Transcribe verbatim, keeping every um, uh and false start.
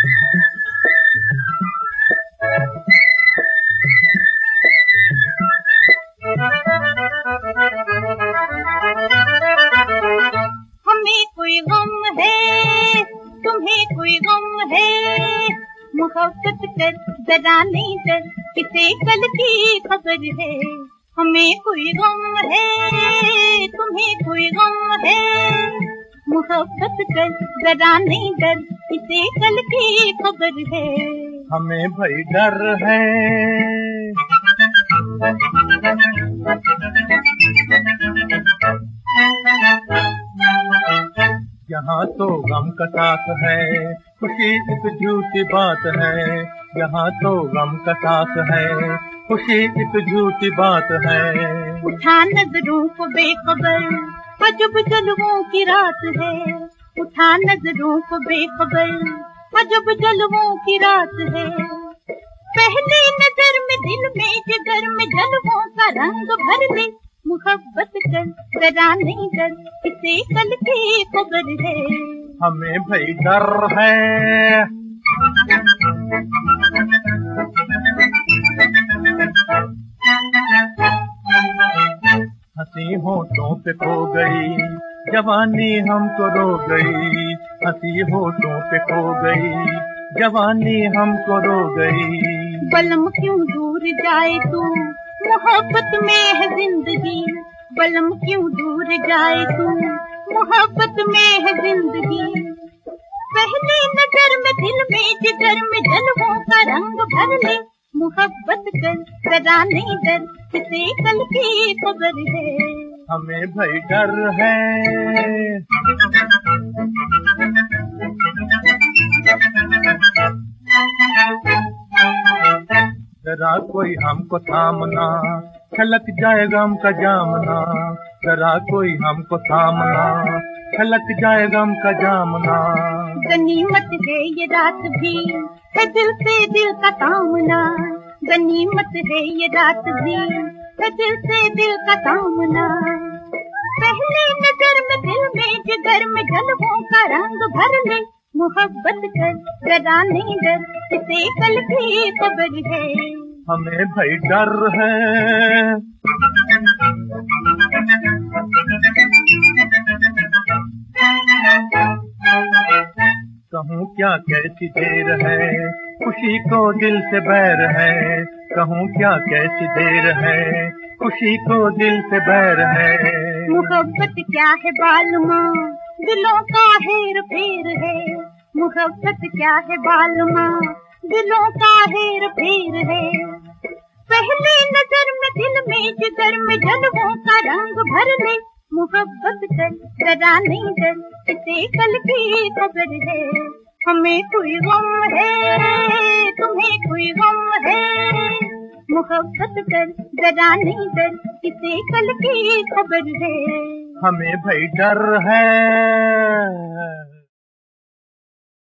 हमें कोई गम है, तुम्हें कोई गम है, मोहब्बत कर जरा नहीं डर, किसे कल की खबर है। हमें कोई गम है, तुम्हें कोई गम है, मोहब्बत कर जरा नहीं डर, किसे कल की खबर है। हमें भाई डर है, यहाँ तो गम का साथ है, खुशी एक झूठी बात है। यहाँ तो गम का साथ है, खुशी एक झूठी बात है। उठा नजरों को बेखबर, अजब जलवों की रात है। उठा नजरों को बेखबर, अजब जलवों की रात है। पहली नजर में दिल में जिगर में जलवों का रंग भर ले, मोहब्बत कर जरा नहीं डर, किसे कल की खबर है। हमें भाई डर है, हंसी होठों पे खो गई, जवानी हमको रो गई। हंसी होठों पे खो गई, जवानी हमको रो गई। बलम क्यों दूर जाए तू, मोहब्बत में है जिंदगी। बलम क्यों दूर जाए तू, मोहब्बत में है जिंदगी। पहली नजर में दिल में जिगर में जलवों का रंग भर ले, मोहब्बत कर जरा नहीं डर, किसे कल की खबर है। हमें भाई डर है, जरा कोई हमको थामना, छलक जाएगा हम का जामना। जरा कोई हमको थामना, छलक जाएगा हम का जामना। गनीमत है ये रात भी, है दिल से दिल का तामना। गनीमत है ये रात भी, है दिल से दिल का तामना। पहली नजर में दिल में जिगर में जलवों का रंग भर ले, मोहब्बत कर जरा नहीं डर, किसे कल की खबर है। हमें भाई डर है, कहूँ क्या कैसी देर है, खुशी को दिल से बैर है। कहूँ क्या कैसी देर है, खुशी को दिल से बैर है। मोहब्बत क्या है बालमा, दिलों का हेर फेर है। मोहब्बत क्या है बालमा, दिलों का हेर फेर है। पहली नजर में दिल में जिगर में जलवों का रंग भर ले, मोहब्बत कर जरा नहीं डर, किसे कल की खबर है। हमें कोई गम है, तुम्हें कोई गम है, मोहब्बत कर जरा नहीं डर, किसे कल की खबर है। हमें भाई डर है।